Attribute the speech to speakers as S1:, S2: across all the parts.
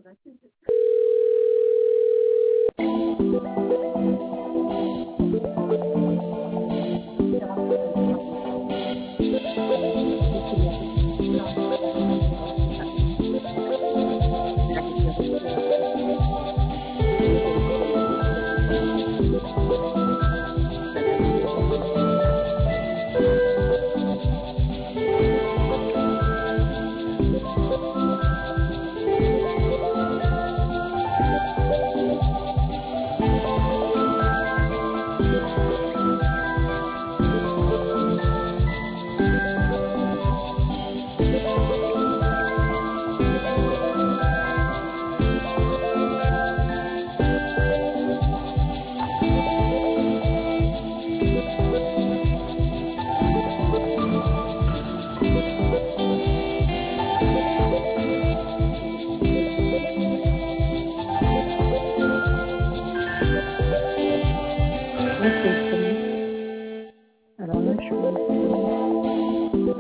S1: Là, c'est le premier. Alors là, je suis...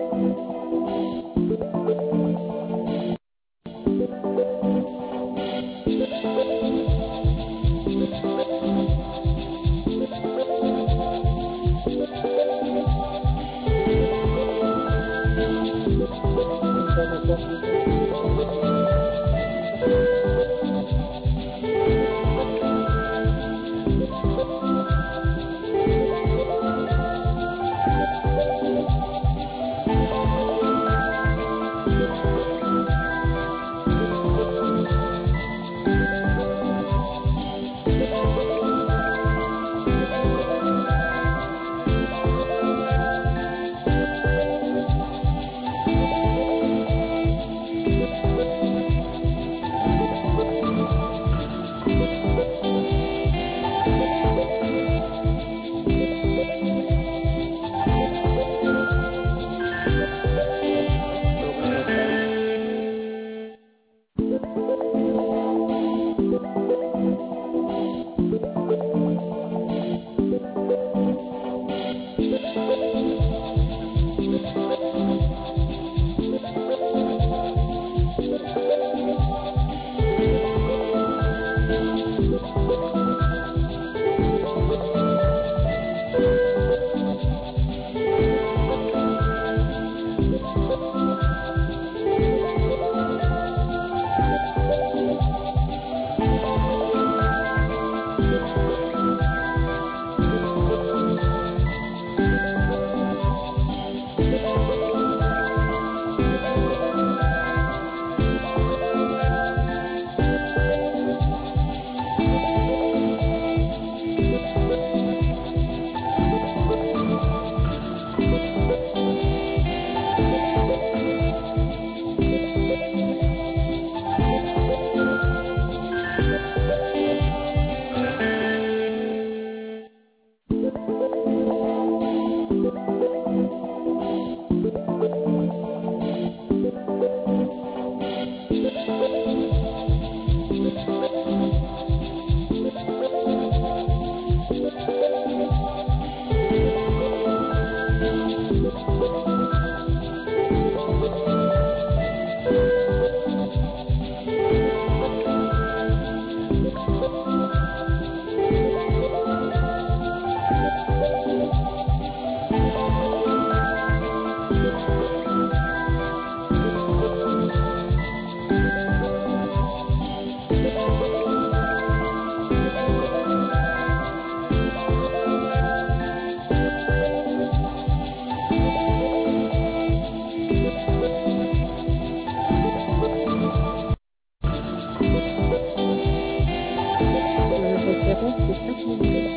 S1: Le référent, c'est ça que vous voulez?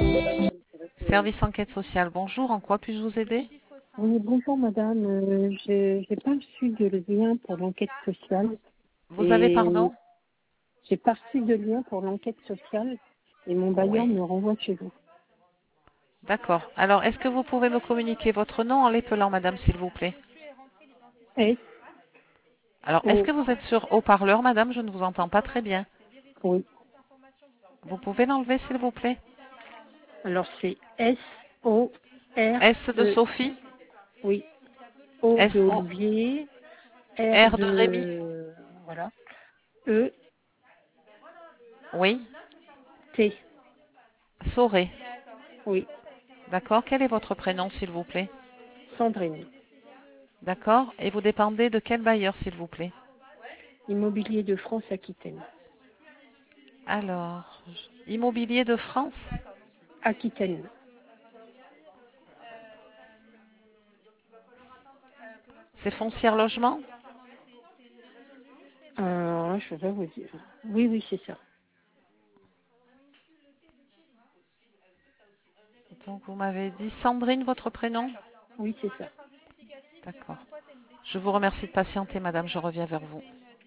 S2: Service enquête sociale, bonjour, en quoi puis-je vous aider?
S1: Oui, bonjour madame. J'ai pas reçu de lien pour l'enquête sociale
S2: Vous avez
S1: et
S2: pardon?
S1: j'ai pas reçu de lien pour l'enquête sociale et mon bailleur
S2: Oui.
S1: me renvoie chez vous.
S2: D'accord. Alors, est-ce que vous pouvez me communiquer votre nom en l'épelant, madame, s'il vous plaît?
S1: S
S2: Alors, est-ce
S1: O
S2: que vous êtes sur haut-parleur, madame? Je ne vous entends pas très bien.
S1: oui.
S2: Vous pouvez l'enlever, s'il vous plaît?
S1: Alors c'est S O R
S2: S de
S1: E
S2: Sophie,
S1: oui. O de
S2: S O
S1: Olivier, R
S2: R de Rémi.
S1: de voilà. E
S2: Oui.
S1: T.
S2: Sauré.
S1: Oui.
S2: D'accord. Quel est votre prénom, s'il vous plaît?
S1: Sandrine.
S2: D'accord. Et vous dépendez de quel bailleur, s'il vous plaît?
S1: Immobilier de France Aquitaine.
S2: Alors, Immobilier de France?
S1: Aquitaine.
S2: C'est Foncière Logement?
S1: Je vais vous dire. Oui, oui, c'est ça.
S2: Donc, vous m'avez dit Sandrine, votre prénom?
S1: Oui, c'est ça.
S2: D'accord. Je vous remercie de patienter, madame. Je reviens vers vous.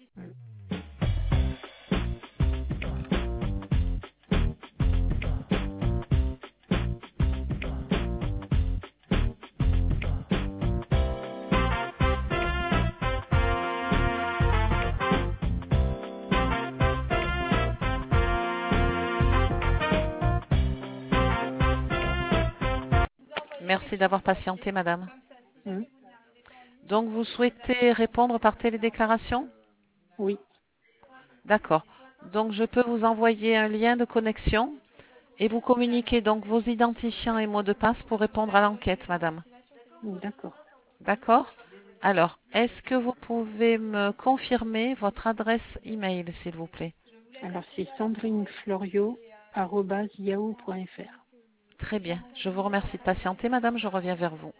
S2: Merci d'avoir patienté, madame.
S1: Hein.
S2: Donc, vous souhaitez répondre par télédéclaration?
S1: Oui,
S2: D'accord. Donc, je peux vous envoyer un lien de connexion et vous communiquer donc vos identifiants et mots de passe pour répondre à l'enquête, madame.
S1: d'accord.
S2: D'accord? Alors, est-ce que vous pouvez me confirmer votre adresse email, s'il vous plaît?
S1: Alors, c'est sandrineflorio@yahoo.fr.
S2: Très bien. Je vous remercie de patienter, madame. Je reviens vers vous.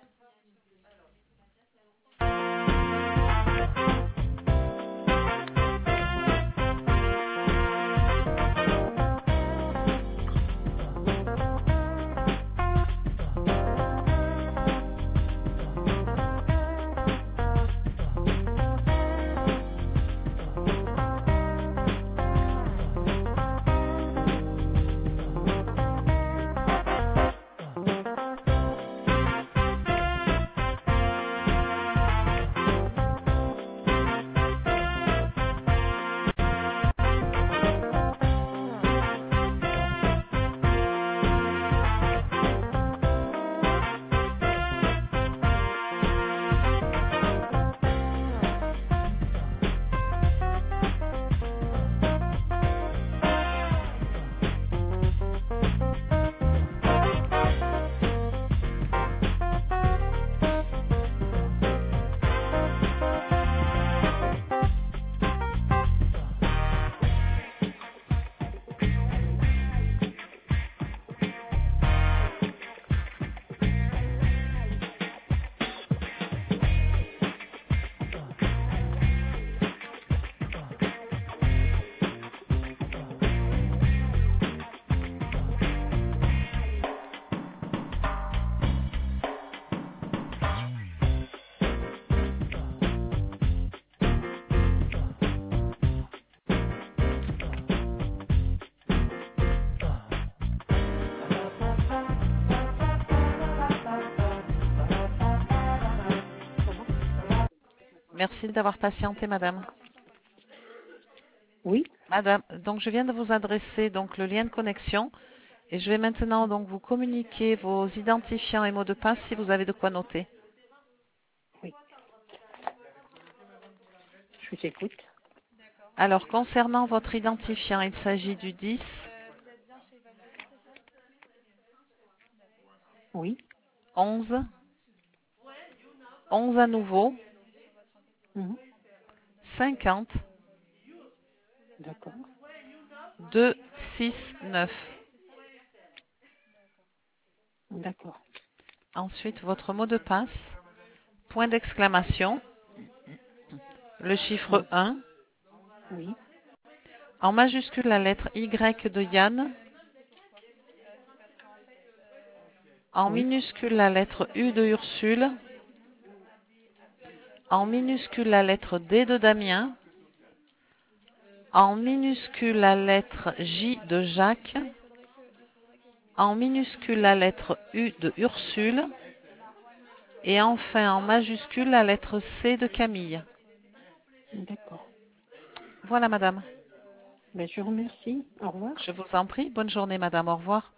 S2: Merci d'avoir patienté, madame.
S1: Oui,
S2: Madame, donc je viens de vous adresser donc le lien de connexion et je vais maintenant donc vous communiquer vos identifiants et mots de passe si vous avez de quoi noter.
S1: oui. Je vous écoute.
S2: Alors, concernant votre identifiant, il s'agit du 10
S1: Oui.
S2: 11 11 à nouveau
S1: Mhm.
S2: 50
S1: D'accord.
S2: 2 6 9.
S1: D'accord.
S2: Ensuite, votre mot de passe, point d'exclamation, le chiffre
S1: Oui.
S2: 1,
S1: Oui.
S2: en majuscule la lettre Y de Yann, en
S1: Oui.
S2: minuscule la lettre U de Ursule, en minuscule la lettre D de Damien, en minuscule la lettre J de Jacques, en minuscule la lettre U de Ursule, et enfin en majuscule la lettre C de Camille.
S1: D'accord.
S2: Voilà, madame.
S1: Ben, je vous remercie. Au revoir.
S2: Je vous en prie. Bonne journée, madame. Au revoir.